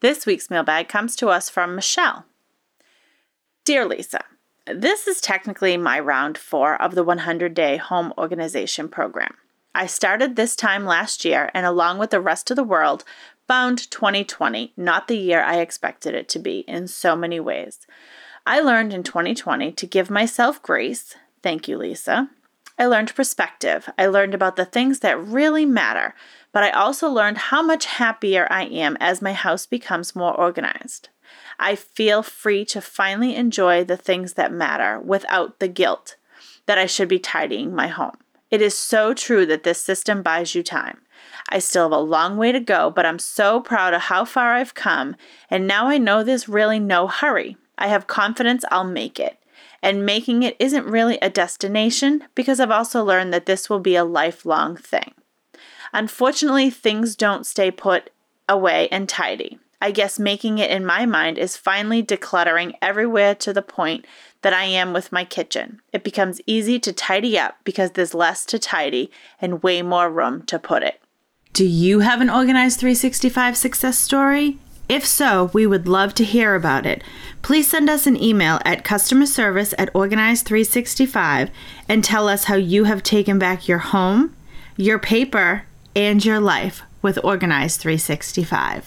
This week's mailbag comes to us from Michelle. Dear Lisa, this is technically my round 4 of the 100-day home organization program. I started this time last year and along with the rest of the world, found 2020 not the year I expected it to be in so many ways. I learned in 2020 to give myself grace. Thank you, Lisa. I learned perspective. I learned about the things that really matter, but I also learned how much happier I am as my house becomes more organized. I feel free to finally enjoy the things that matter without the guilt that I should be tidying my home. It is so true that this system buys you time. I still have a long way to go, but I'm so proud of how far I've come, and now I know there's really no hurry. I have confidence I'll make it. And making it isn't really a destination because I've also learned that this will be a lifelong thing. Unfortunately, things don't stay put away and tidy. I guess making it in my mind is finally decluttering everywhere to the point that I am with my kitchen. It becomes easy to tidy up because there's less to tidy and way more room to put it. Do you have an Organized 365 success story? If so, we would love to hear about it. Please send us an email at customerservice@organized365 and tell us how you have taken back your home, your paper, and your life with Organized 365.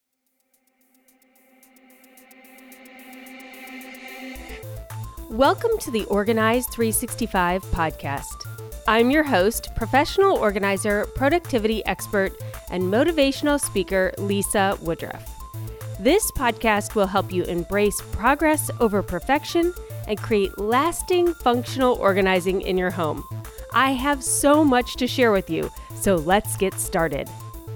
Welcome to the Organized 365 podcast. I'm your host, professional organizer, productivity expert, and motivational speaker, Lisa Woodruff. This podcast will help you embrace progress over perfection and create lasting functional organizing in your home. I have so much to share with you, so let's get started.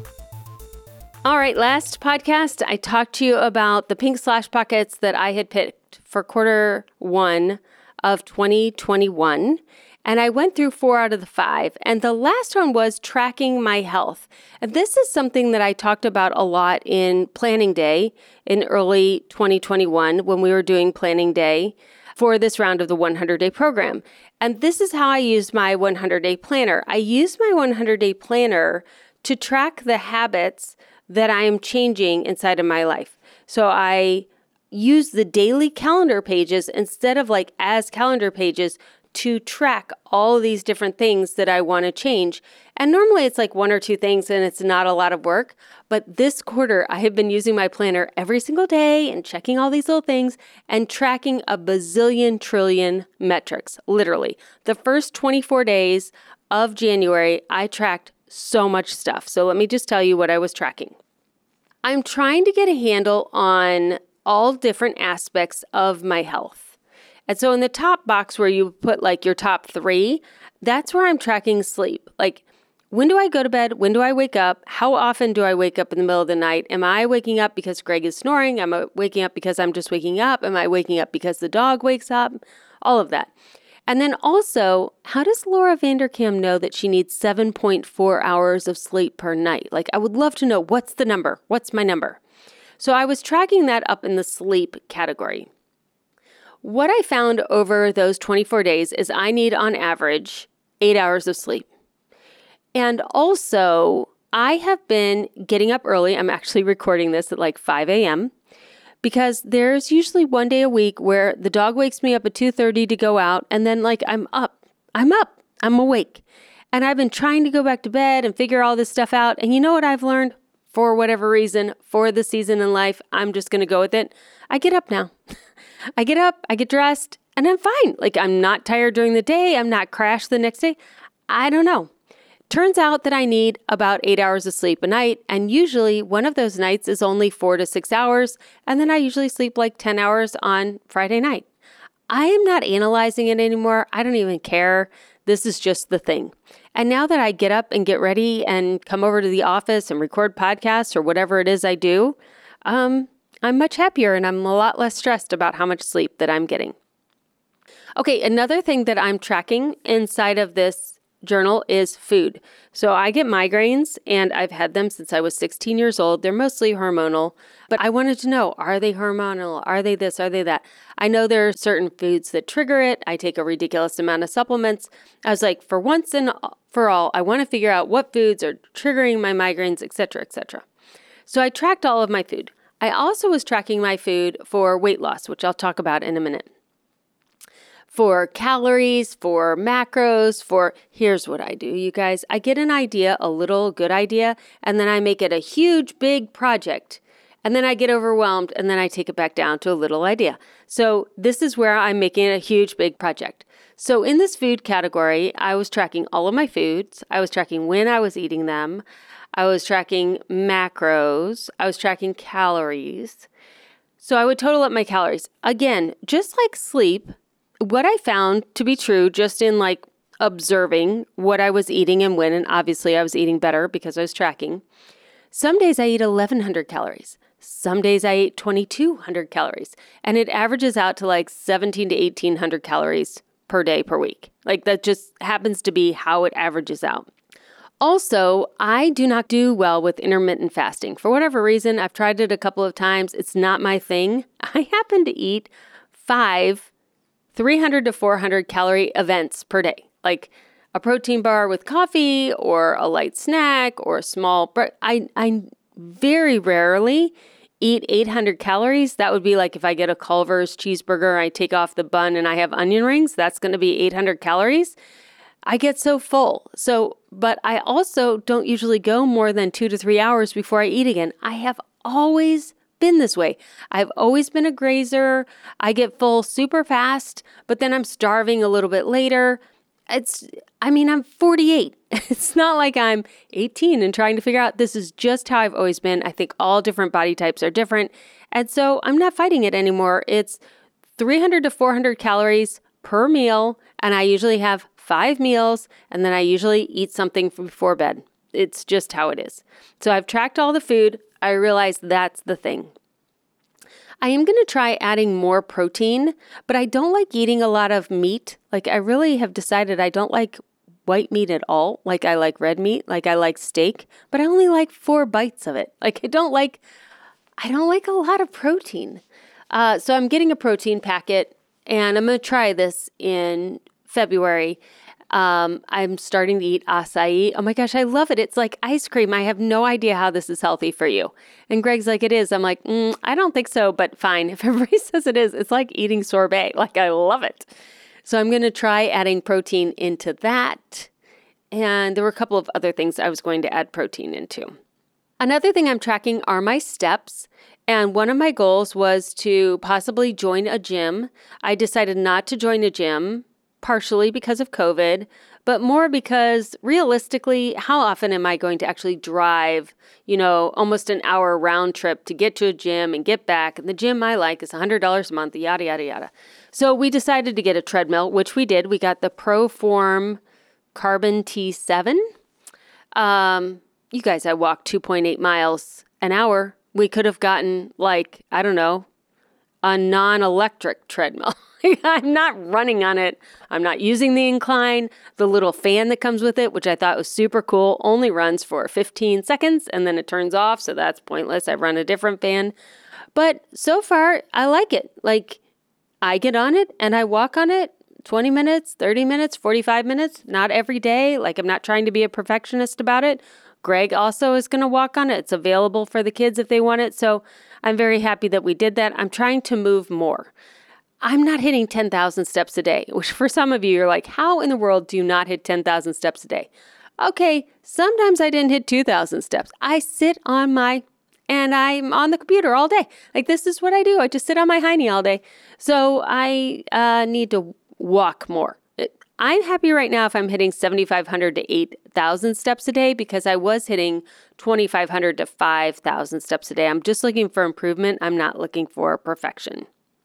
All right, last podcast, I talked to you about the pink slash pockets that I had picked for quarter 1 of 2021. And I went through 4 out of the 5. And the last one was tracking my health. And this is something that I talked about a lot in Planning Day in early 2021 when we were doing Planning Day for this round of the 100-day program. And this is how I used my 100-day planner. I used my 100-day planner to track the habits that I am changing inside of my life. So I use the daily calendar pages instead of like as calendar pages to track all of these different things that I want to change. And normally it's like 1 or 2 things and it's not a lot of work. But this quarter, I have been using my planner every single day and checking all these little things and tracking a bazillion trillion metrics, literally. The first 24 days of January, I tracked so much stuff. So let me just tell you what I was tracking. I'm trying to get a handle on all different aspects of my health. And so in the top box where you put like your top 3, that's where I'm tracking sleep. Like, when do I go to bed? When do I wake up? How often do I wake up in the middle of the night? Am I waking up because Greg is snoring? Am I waking up because I'm just waking up? Am I waking up because the dog wakes up? All of that. And then also, how does Laura Vanderkam know that she needs 7.4 hours of sleep per night? Like, I would love to know, what's the number? What's my number? So I was tracking that up in the sleep category. What I found over those 24 days is I need on average 8 hours of sleep. And also, I have been getting up early. I'm actually recording this at like 5 a.m. because there's usually one day a week where the dog wakes me up at 2:30 to go out. And then like I'm awake. And I've been trying to go back to bed and figure all this stuff out. And you know what I've learned? For whatever reason, for the season in life, I'm just going to go with it. I get up now. I get up, I get dressed, and I'm fine. Like, I'm not tired during the day. I'm not crashed the next day. I don't know. Turns out that I need about 8 hours of sleep a night, and usually one of those nights is only 4 to 6 hours, and then I usually sleep like 10 hours on Friday night. I am not analyzing it anymore. I don't even care. This is just the thing. And now that I get up and get ready and come over to the office and record podcasts or whatever it is I do, I'm much happier and I'm a lot less stressed about how much sleep that I'm getting. Okay, another thing that I'm tracking inside of this journal is food. So I get migraines and I've had them since I was 16 years old. They're mostly hormonal, but I wanted to know, are they hormonal? Are they this? Are they that? I know there are certain foods that trigger it. I take a ridiculous amount of supplements. I was like, for once and for all, I want to figure out what foods are triggering my migraines, et cetera, et cetera. So I tracked all of my food. I also was tracking my food for weight loss, which I'll talk about in a minute. For calories, for macros, here's what I do, you guys. I get an idea, a little good idea, and then I make it a huge, big project. And then I get overwhelmed, and then I take it back down to a little idea. So this is where I'm making it a huge, big project. So in this food category, I was tracking all of my foods. I was tracking when I was eating them. I was tracking macros. I was tracking calories. So I would total up my calories. Again, just like sleep, what I found to be true just in like observing what I was eating and when, and obviously I was eating better because I was tracking. Some days I eat 1,100 calories. Some days I eat 2,200 calories. And it averages out to like 1,700 to 1,800 calories per day per week. Like that just happens to be how it averages out. Also, I do not do well with intermittent fasting. For whatever reason, I've tried it a couple of times. It's not my thing. I happen to eat 5 300 to 400 calorie events per day, like a protein bar with coffee or a light snack or a small bread. I very rarely eat 800 calories. That would be like if I get a Culver's cheeseburger, I take off the bun and I have onion rings, that's going to be 800 calories. I get so full. But I also don't usually go more than 2 to 3 hours before I eat again. I have always been this way. I've always been a grazer. I get full super fast, but then I'm starving a little bit later. I'm 48. It's not like I'm 18 and trying to figure out. This is just how I've always been. I think all different body types are different. And so I'm not fighting it anymore. It's 300 to 400 calories per meal. And I usually have 5 meals. And then I usually eat something before bed. It's just how it is. So I've tracked all the food. I realize that's the thing. I am going to try adding more protein, but I don't like eating a lot of meat. Like I really have decided I don't like white meat at all. Like I like red meat, like I like steak, but I only like 4 bites of it. Like I don't like a lot of protein. So I'm getting a protein packet and I'm going to try this in February. I'm starting to eat acai. Oh my gosh, I love it. It's like ice cream. I have no idea how this is healthy for you. And Greg's like, it is. I'm like, I don't think so, but fine. If everybody says it is, it's like eating sorbet. Like I love it. So I'm going to try adding protein into that. And there were a couple of other things I was going to add protein into. Another thing I'm tracking are my steps. And one of my goals was to possibly join a gym. I decided not to join a gym, partially because of COVID, but more because realistically, how often am I going to actually drive, almost an hour round trip to get to a gym and get back? And the gym I like is $100 a month, yada, yada, yada. So we decided to get a treadmill, which we did. We got the ProForm Carbon T7. You guys, I walked 2.8 miles an hour. We could have gotten a non-electric treadmill. I'm not running on it. I'm not using the incline. The little fan that comes with it, which I thought was super cool, only runs for 15 seconds and then it turns off. So that's pointless. I run a different fan. But so far, I like it. Like I get on it and I walk on it 20 minutes, 30 minutes, 45 minutes, not every day. Like I'm not trying to be a perfectionist about it. Greg also is going to walk on it. It's available for the kids if they want it. So I'm very happy that we did that. I'm trying to move more. I'm not hitting 10,000 steps a day, which for some of you, you're like, how in the world do you not hit 10,000 steps a day? Okay, sometimes I didn't hit 2,000 steps. I sit and I'm on the computer all day. Like this is what I do. I just sit on my hiney all day. So I need to walk more. I'm happy right now if I'm hitting 7,500 to 8,000 steps a day because I was hitting 2,500 to 5,000 steps a day. I'm just looking for improvement. I'm not looking for perfection.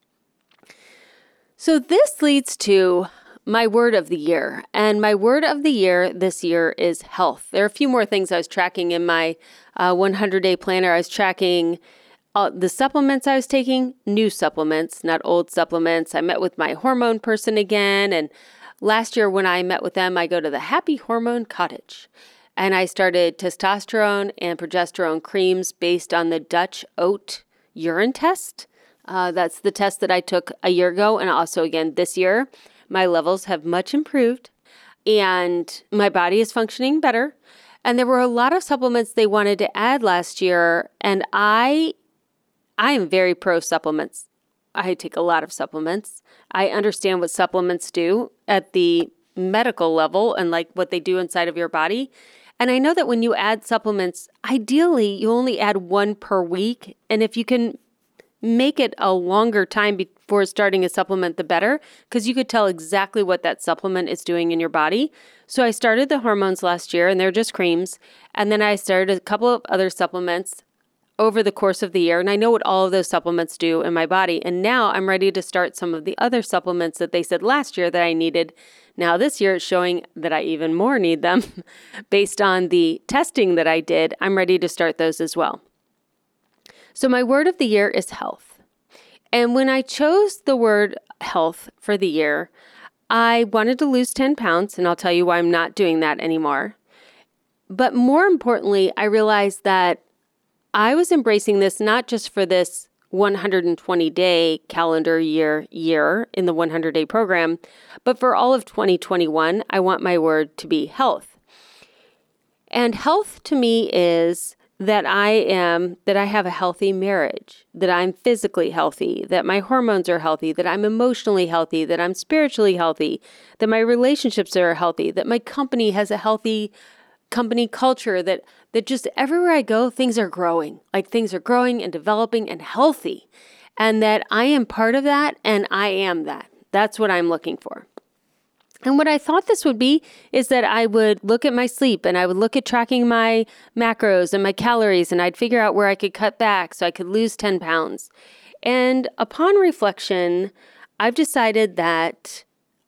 So this leads to my word of the year. And my word of the year this year is health. There are a few more things I was tracking in my 100-day planner. I was tracking the supplements I was taking, new supplements, not old supplements. I met with my hormone person again. And last year when I met with them, I go to the Happy Hormone Cottage. And I started testosterone and progesterone creams based on the Dutch oat urine test. That's the test that I took a year ago and also again this year. My levels have much improved and my body is functioning better. And there were a lot of supplements they wanted to add last year. And I I am very pro supplements. I take a lot of supplements. I understand what supplements do at the medical level and like what they do inside of your body. And I know that when you add supplements, ideally you only add one per week. And if you can make it a longer time before starting a supplement, the better, because you could tell exactly what that supplement is doing in your body. So I started the hormones last year, and they're just creams. And then I started a couple of other supplements over the course of the year, and I know what all of those supplements do in my body. And now I'm ready to start some of the other supplements that they said last year that I needed. Now this year it's showing that I even more need them based on the testing that I did. I'm ready to start those as well. So my word of the year is health. And when I chose the word health for the year, I wanted to lose 10 pounds, and I'll tell you why I'm not doing that anymore. But more importantly, I realized that I was embracing this not just for this 120-day calendar year in the 100-day program, but for all of 2021, I want my word to be health. And health to me is that I have a healthy marriage, that I'm physically healthy, that my hormones are healthy, that I'm emotionally healthy, that I'm spiritually healthy, that my relationships are healthy, that my company has a healthy company culture, that just everywhere I go, things are growing. Like things are growing and developing and healthy. And that I am part of that and I am that. That's what I'm looking for. And what I thought this would be is that I would look at my sleep and I would look at tracking my macros and my calories, and I'd figure out where I could cut back so I could lose 10 pounds. And upon reflection, I've decided that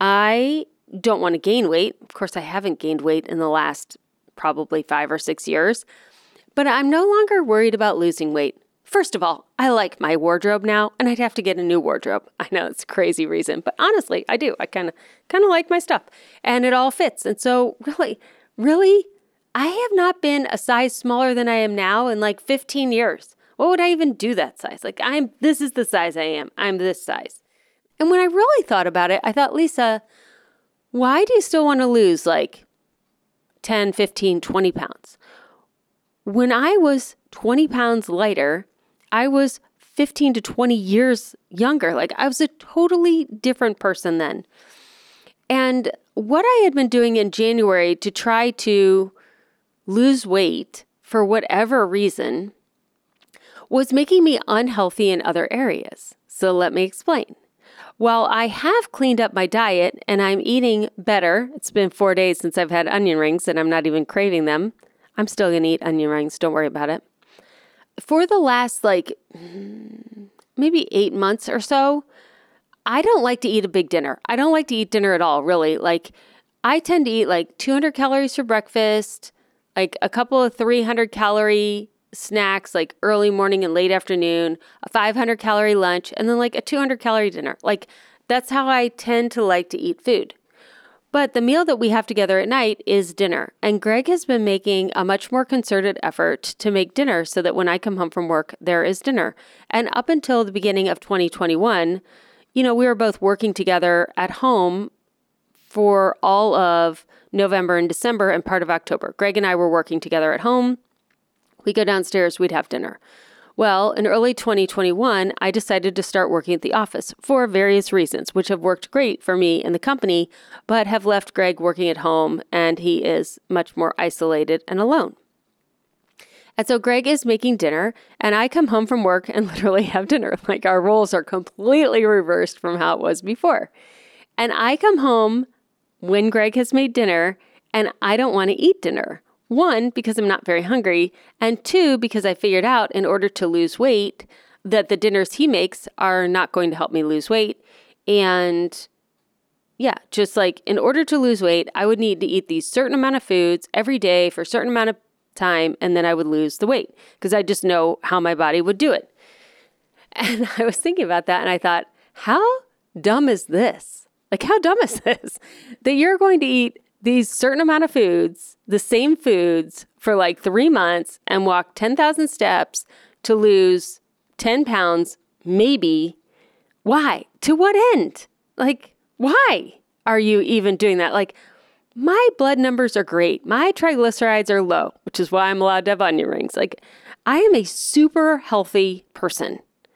I don't want to gain weight. Of course, I haven't gained weight in the last probably 5 or 6 years, but I'm no longer worried about losing weight. First of all, I like my wardrobe now, and I'd have to get a new wardrobe. I know it's a crazy reason, but honestly, I do. I kind of like my stuff, and it all fits. And so really, I have not been a size smaller than I am now in like 15 years. What would I even do that size? Like this is the size I am. I'm this size. And when I really thought about it, I thought, Lisa, why do you still want to lose like 10, 15, 20 pounds? When I was 20 pounds lighter, I was 15 to 20 years younger. Like I was a totally different person then. And what I had been doing in January to try to lose weight for whatever reason was making me unhealthy in other areas. So let me explain. While I have cleaned up my diet and I'm eating better, it's been 4 days since I've had onion rings and I'm not even craving them. I'm still going to eat onion rings. Don't worry about it. For the last maybe 8 months or so, I don't like to eat a big dinner. I don't like to eat dinner at all, really. Like I tend to eat like 200 calories for breakfast, like a couple of 300 calorie snacks, like early morning and late afternoon, a 500 calorie lunch, and then like a 200 calorie dinner. Like that's how I tend to like to eat food. But the meal that we have together at night is dinner. And Greg has been making a much more concerted effort to make dinner so that when I come home from work, there is dinner. And up until the beginning of 2021, we were both working together at home for all of November and December and part of October. Greg and I were working together at home. We go downstairs, we'd have dinner. Well, in early 2021, I decided to start working at the office for various reasons, which have worked great for me and the company, but have left Greg working at home, and he is much more isolated and alone. And so Greg is making dinner, and I come home from work and literally have dinner. Like our roles are completely reversed from how it was before. And I come home when Greg has made dinner, and I don't want to eat dinner. 1, because I'm not very hungry, and 2, because I figured out in order to lose weight that the dinners he makes are not going to help me lose weight. And yeah, just like in order to lose weight, I would need to eat these certain amount of foods every day for a certain amount of time, and then I would lose the weight because I just know how my body would do it. And I was thinking about that, and I thought, how dumb is this? Like, how dumb is this? That you're going to eat these certain amount of foods, the same foods, for like 3 months and walk 10,000 steps to lose 10 pounds, maybe. Why? To what end? Like, why are you even doing that? Like, my blood numbers are great. My triglycerides are low, which is why I'm allowed to have onion rings. Like, I am a super healthy person.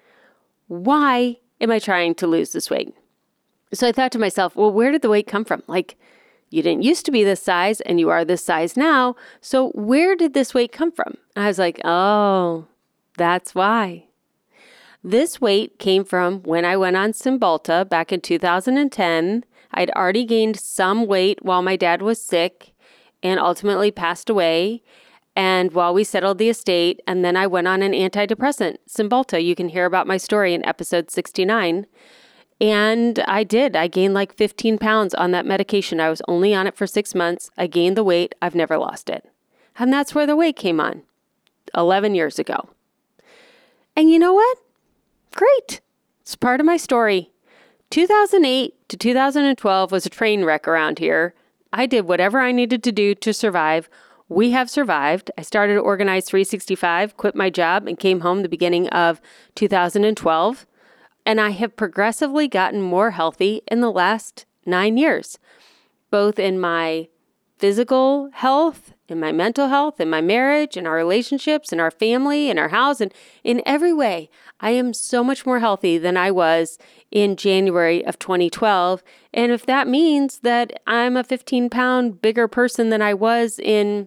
why am I trying to lose this weight? So I thought to myself, well, where did the weight come from? Like, you didn't used to be this size and you are this size now. So where did this weight come from? And I was like, oh, that's why. This weight came from when I went on Cymbalta back in 2010. I'd already gained some weight while my dad was sick and ultimately passed away. And while we settled the estate, and then I went on an antidepressant, Cymbalta. You can hear about my story in episode 69. And I did. I gained like 15 pounds on that medication. I was only on it for 6 months. I gained the weight. I've never lost it. And that's where the weight came on 11 years ago. And you know what? Great. It's part of my story. 2008 to 2012 was a train wreck around here. I did whatever I needed to do to survive. We have survived. I started Organize 365, quit my job, and came home the beginning of 2012. And I have progressively gotten more healthy in the last 9 years, both in my physical health, in my mental health, in my marriage, in our relationships, in our family, in our house, and in every way. I am so much more healthy than I was in January of 2012. And if that means that I'm a 15-pound bigger person than I was in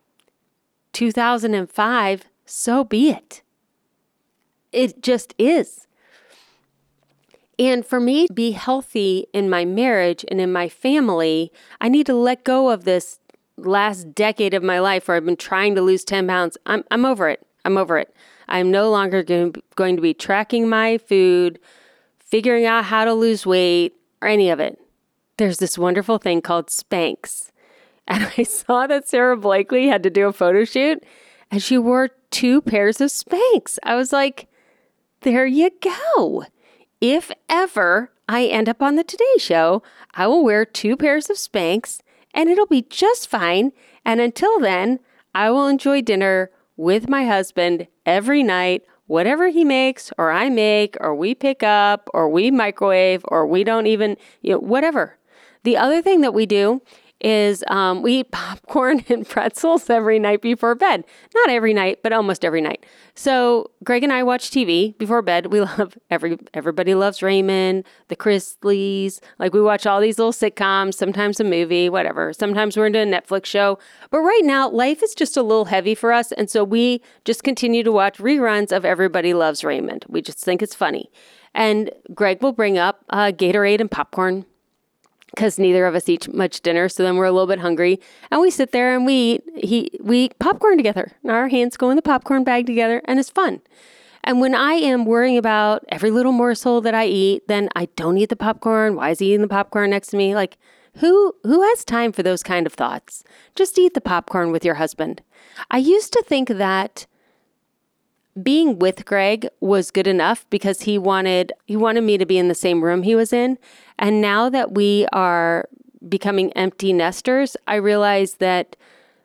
2005, so be it. It just is. And for me to be healthy in my marriage and in my family, I need to let go of this last decade of my life where I've been trying to lose 10 pounds. I'm over it. I'm over it. I'm no longer going to be tracking my food, figuring out how to lose weight, or any of it. There's this wonderful thing called Spanx. And I saw that Sarah Blakely had to do a photo shoot, and she wore 2 pairs of Spanx. I was like, there you go. If ever I end up on the Today Show, I will wear 2 pairs of Spanx and it'll be just fine. And until then, I will enjoy dinner with my husband every night, whatever he makes or I make or we pick up or we microwave or we don't even, whatever. The other thing that we do is we eat popcorn and pretzels every night before bed. Not every night, but almost every night. So Greg and I watch TV before bed. We love Everybody Loves Raymond, The Chrisleys. Like we watch all these little sitcoms, sometimes a movie, whatever. Sometimes we're into a Netflix show. But right now, life is just a little heavy for us. And so we just continue to watch reruns of Everybody Loves Raymond. We just think it's funny. And Greg will bring up Gatorade and popcorn, because neither of us eat much dinner, so then we're a little bit hungry. And we sit there and we eat popcorn together. And our hands go in the popcorn bag together, and it's fun. And when I am worrying about every little morsel that I eat, then I don't eat the popcorn. Why is he eating the popcorn next to me? Like, who has time for those kind of thoughts? Just eat the popcorn with your husband. I used to think that being with Greg was good enough because he wanted me to be in the same room he was in. And now that we are becoming empty nesters, I realize that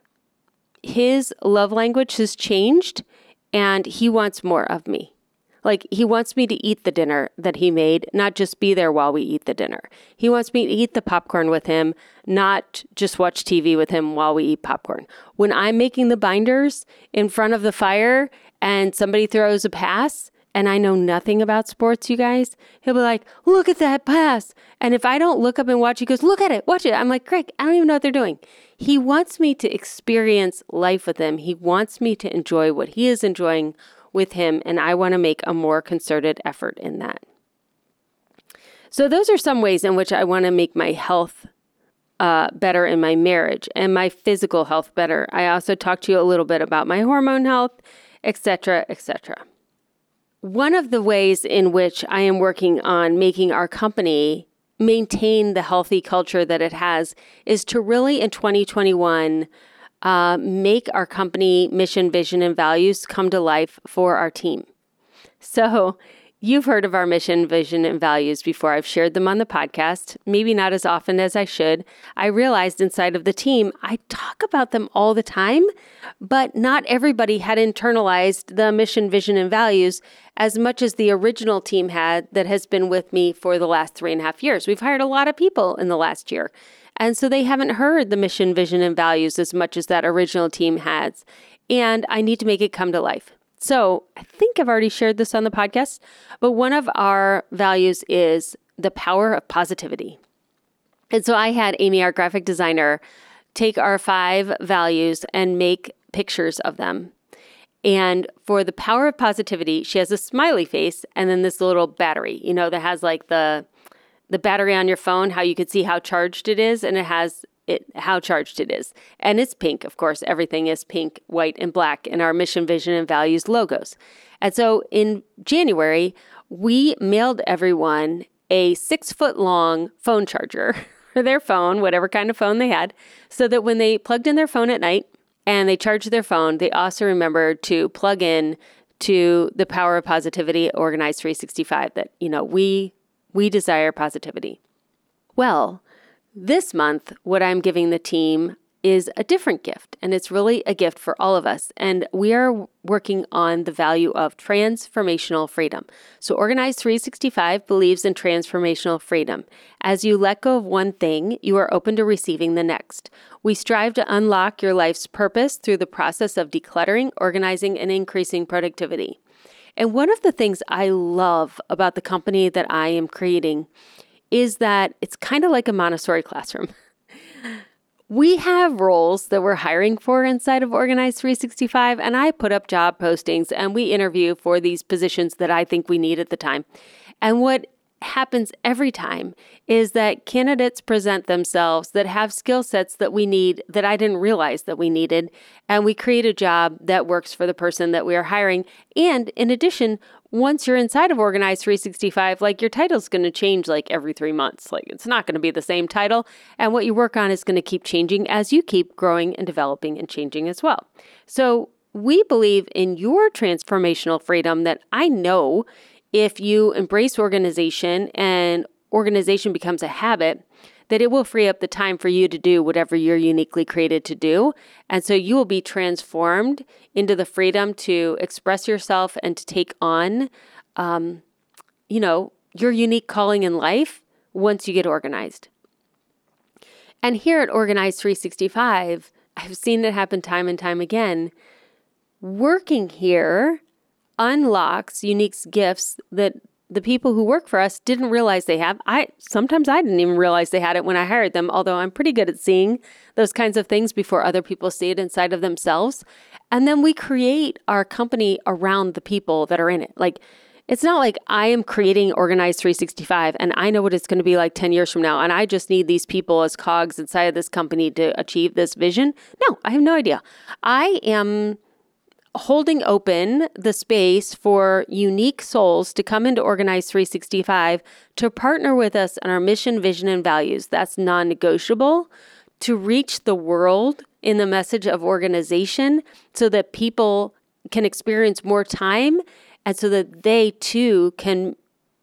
his love language has changed and he wants more of me. Like he wants me to eat the dinner that he made, not just be there while we eat the dinner. He wants me to eat the popcorn with him, not just watch TV with him while we eat popcorn. When I'm making the binders in front of the fire and somebody throws a pass and I know nothing about sports, you guys, he'll be like, look at that pass. And if I don't look up and watch, he goes, look at it, watch it. I'm like, Greg, I don't even know what they're doing. He wants me to experience life with him. He wants me to enjoy what he is enjoying with him. And I want to make a more concerted effort in that. So those are some ways in which I want to make my health better in my marriage and my physical health better. I also talked to you a little bit about my hormone health, etc., etc. One of the ways in which I am working on making our company maintain the healthy culture that it has is to really in 2021 make our company mission, vision, and values come to life for our team. So you've heard of our mission, vision, and values before. I've shared them on the podcast, maybe not as often as I should. I realized inside of the team, I talk about them all the time, but not everybody had internalized the mission, vision, and values as much as the original team had that has been with me for the last 3.5 years. We've hired a lot of people in the last year. And so they haven't heard the mission, vision, and values as much as that original team has. And I need to make it come to life. So I think I've already shared this on the podcast, but one of our values is the power of positivity. And so I had Amy, our graphic designer, take our 5 values and make pictures of them. And for the power of positivity, she has a smiley face and then this little battery, that has like the battery on your phone, how you could see how charged it is, and it has how charged it is. And it's pink, of course. Everything is pink, white, and black in our mission, vision, and values logos. And so in January, we mailed everyone a 6-foot-long phone charger for their phone, whatever kind of phone they had, so that when they plugged in their phone at night and they charged their phone, they also remembered to plug in to the power of positivity, Organize 365, that, we desire positivity. Well, this month, what I'm giving the team is a different gift, and it's really a gift for all of us. And we are working on the value of transformational freedom. So Organize 365 believes in transformational freedom. As you let go of one thing, you are open to receiving the next. We strive to unlock your life's purpose through the process of decluttering, organizing, and increasing productivity. And one of the things I love about the company that I am creating is that it's kind of like a Montessori classroom. We have roles that we're hiring for inside of Organize 365, and I put up job postings and we interview for these positions that I think we need at the time. And what happens every time is that candidates present themselves that have skill sets that we need that I didn't realize that we needed, and we create a job that works for the person that we are hiring. And in addition, once you're inside of Organize 365, like your title's going to change like every 3 months. Like it's not going to be the same title. And what you work on is going to keep changing as you keep growing and developing and changing as well. So we believe in your transformational freedom that I know if you embrace organization and organization becomes a habit, that it will free up the time for you to do whatever you're uniquely created to do. And so you will be transformed into the freedom to express yourself and to take on, your unique calling in life once you get organized. And here at Organize 365, I've seen it happen time and time again. Working here unlocks unique gifts that the people who work for us didn't realize they have. Sometimes I didn't even realize they had it when I hired them, although I'm pretty good at seeing those kinds of things before other people see it inside of themselves. And then we create our company around the people that are in it. Like, it's not like I am creating Organize 365 and I know what it's going to be like 10 years from now, and I just need these people as cogs inside of this company to achieve this vision. No, I have no idea. I am holding open the space for unique souls to come into Organize 365 to partner with us on our mission, vision, and values. That's non-negotiable, to reach the world in the message of organization so that people can experience more time and so that they too can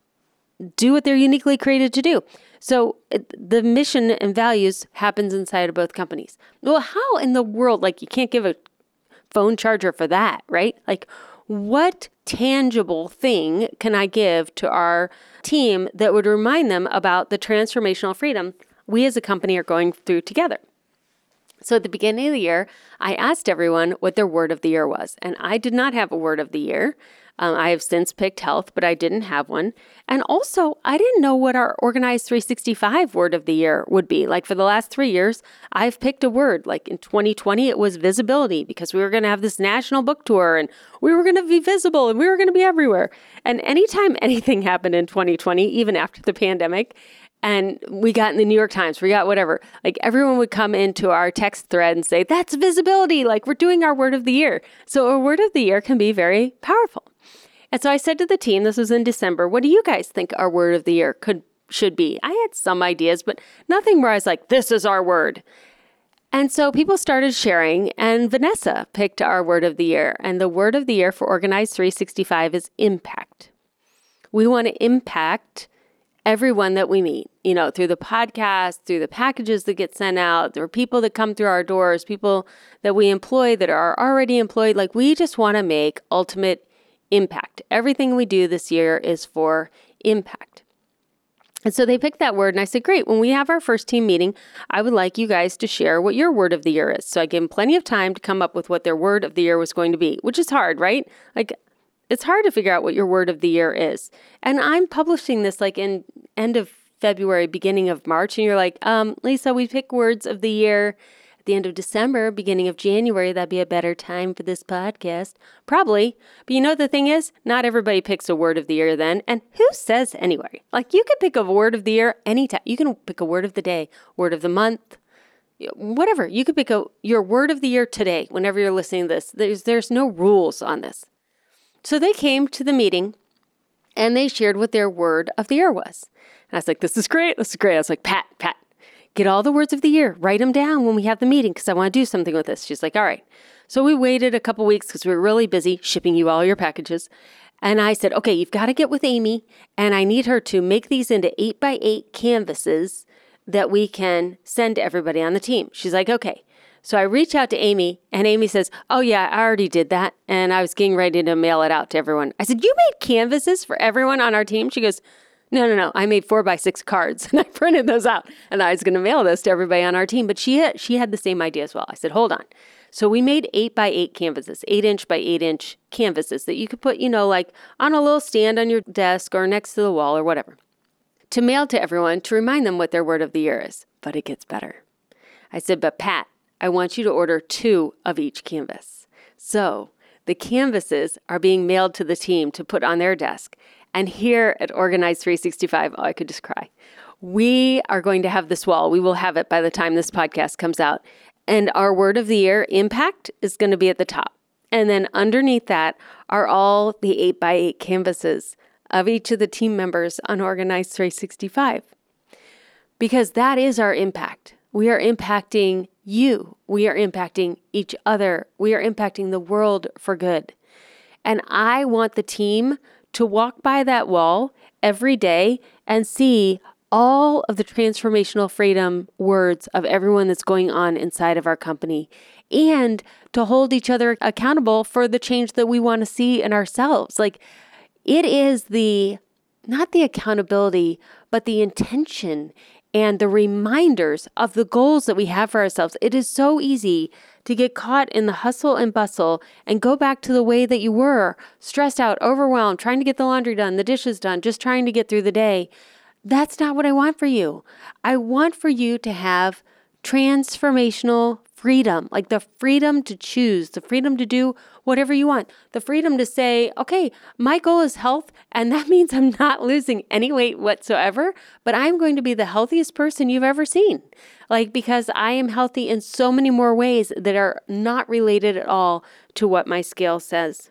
do what they're uniquely created to do. So the mission and values happens inside of both companies. Well, how in the world, you can't give a phone charger for that, right? Like, what tangible thing can I give to our team that would remind them about the transformational freedom we as a company are going through together? So at the beginning of the year, I asked everyone what their word of the year was, and I did not have a word of the year. I have since picked health, but I didn't have one. And also, I didn't know what our Organize 365 word of the year would be. Like, for the last 3 years, I've picked a word. Like in 2020, it was visibility, because we were going to have this national book tour and we were going to be visible and we were going to be everywhere. And anytime anything happened in 2020, even after the pandemic, and we got in the New York Times, we got whatever, like everyone would come into our text thread and say, that's visibility, like we're doing our word of the year. So a word of the year can be very powerful. And so I said to the team, this was in December, what do you guys think our word of the year should be? I had some ideas, but nothing where I was like, this is our word. And so people started sharing, and Vanessa picked our word of the year. And the word of the year for Organize 365 is impact. We want to impact everyone that we meet, through the podcast, through the packages that get sent out. There are people that come through our doors, people that we employ that are already employed. Like, we just want to make ultimate impact. Everything we do this year is for impact. And so they picked that word, and I said, great, when we have our first team meeting, I would like you guys to share what your word of the year is. So I gave them plenty of time to come up with what their word of the year was going to be, which is hard, right? Like, it's hard to figure out what your word of the year is. And I'm publishing this like in end of February, beginning of March, and you're like, Lisa, we pick words of the year at the end of December, beginning of January. That'd be a better time for this podcast. Probably. But you know the thing is, not everybody picks a word of the year then. And who says anyway? Like, you could pick a word of the year anytime. You can pick a word of the day, word of the month, whatever. You could pick your word of the year today, whenever you're listening to this. There's no rules on this. So they came to the meeting and they shared what their word of the year was. And I was like, this is great. This is great. I was like, Pat, get all the words of the year. Write them down when we have the meeting because I want to do something with this. She's like, all right. So we waited a couple weeks because we were really busy shipping you all your packages. And I said, okay, you've got to get with Amy and I need her to make these into 8x8 canvases that we can send to everybody on the team. She's like, okay. So I reach out to Amy and Amy says, oh yeah, I already did that. And I was getting ready to mail it out to everyone. I said, you made canvases for everyone on our team? She goes, no. I made 4x6 cards and I printed those out and I was going to mail those to everybody on our team. But she had the same idea as well. I said, hold on. So we made 8x8 canvases, 8-inch by 8-inch canvases that you could put, like on a little stand on your desk or next to the wall or whatever, to mail to everyone to remind them what their word of the year is. But it gets better. I said, but Pat, I want you to order 2 of each canvas. So the canvases are being mailed to the team to put on their desk. And here at Organize 365, I could just cry. We are going to have this wall. We will have it by the time this podcast comes out. And our word of the year, impact, is going to be at the top. And then underneath that are all the 8x8 canvases of each of the team members on Organize 365. Because that is our impact. We are impacting you. We are impacting each other. We are impacting the world for good. And I want the team to walk by that wall every day and see all of the transformational freedom words of everyone that's going on inside of our company, and to hold each other accountable for the change that we want to see in ourselves. Like, it is not the accountability, but the intention and the reminders of the goals that we have for ourselves. It is so easy to get caught in the hustle and bustle and go back to the way that you were, stressed out, overwhelmed, trying to get the laundry done, the dishes done, just trying to get through the day. That's not what I want for you. I want for you to have transformational freedom, like the freedom to choose, the freedom to do whatever you want, the freedom to say, okay, my goal is health, and that means I'm not losing any weight whatsoever, but I'm going to be the healthiest person you've ever seen. Because I am healthy in so many more ways that are not related at all to what my scale says.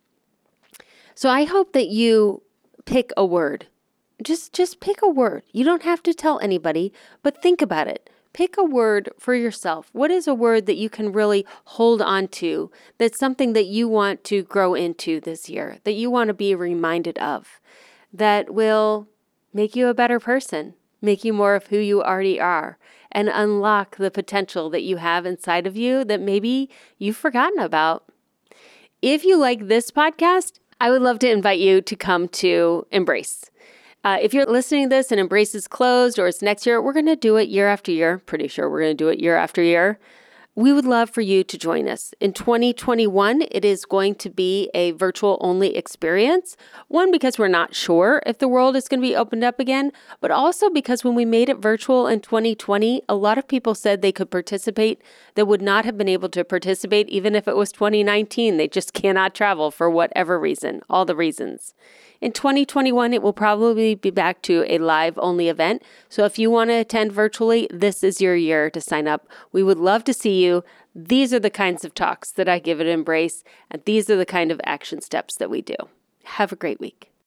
So I hope that you pick a word. Just pick a word. You don't have to tell anybody, but think about it. Pick a word for yourself. What is a word that you can really hold on to, that's something that you want to grow into this year, that you want to be reminded of, that will make you a better person, make you more of who you already are, and unlock the potential that you have inside of you that maybe you've forgotten about. If you like this podcast, I would love to invite you to come to Embrace. If you're listening to this and Embrace is closed or it's next year, we're going to do it year after year. Pretty sure we're going to do it year after year. We would love for you to join us. In 2021, it is going to be a virtual-only experience. One, because we're not sure if the world is going to be opened up again, but also because when we made it virtual in 2020, a lot of people said they could participate that would not have been able to participate even if it was 2019. They just cannot travel for whatever reason, all the reasons. In 2021, it will probably be back to a live-only event. So if you want to attend virtually, this is your year to sign up. We would love to see you. These are the kinds of talks that I give at Embrace, and these are the kind of action steps that we do. Have a great week.